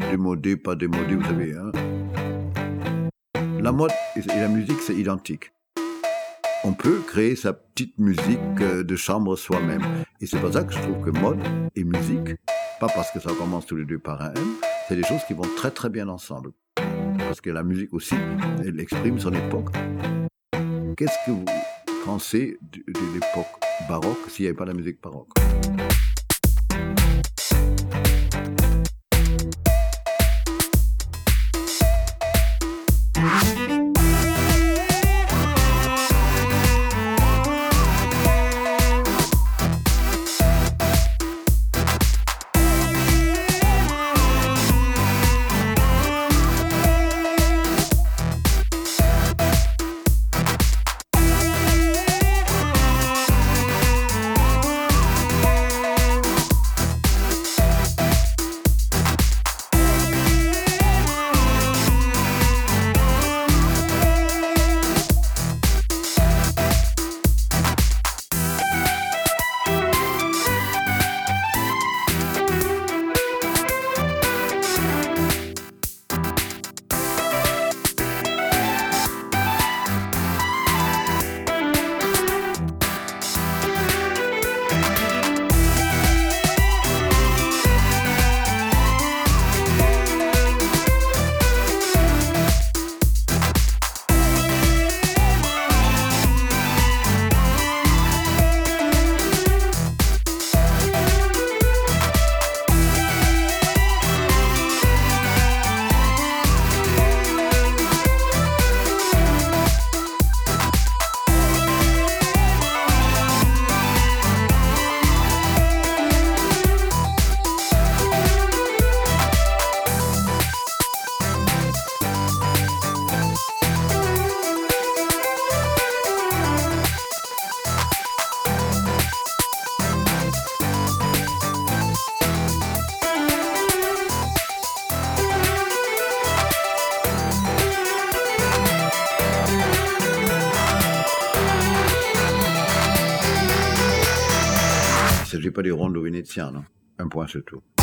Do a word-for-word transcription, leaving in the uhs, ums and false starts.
démodé, pas démodé, vous savez. Hein. La mode et la musique, c'est identique. On peut créer sa petite musique de chambre soi-même. Et c'est pour ça que je trouve que mode et musique, pas parce que ça commence tous les deux par un M, c'est des choses qui vont très très bien ensemble. Parce que la musique aussi, elle exprime son époque. Qu'est-ce que vous pensez de, de l'époque baroque s'il n'y avait pas la musique baroque ? Il ne s'agit pas des rondes vénétiens, non ? Un point, c'est tout.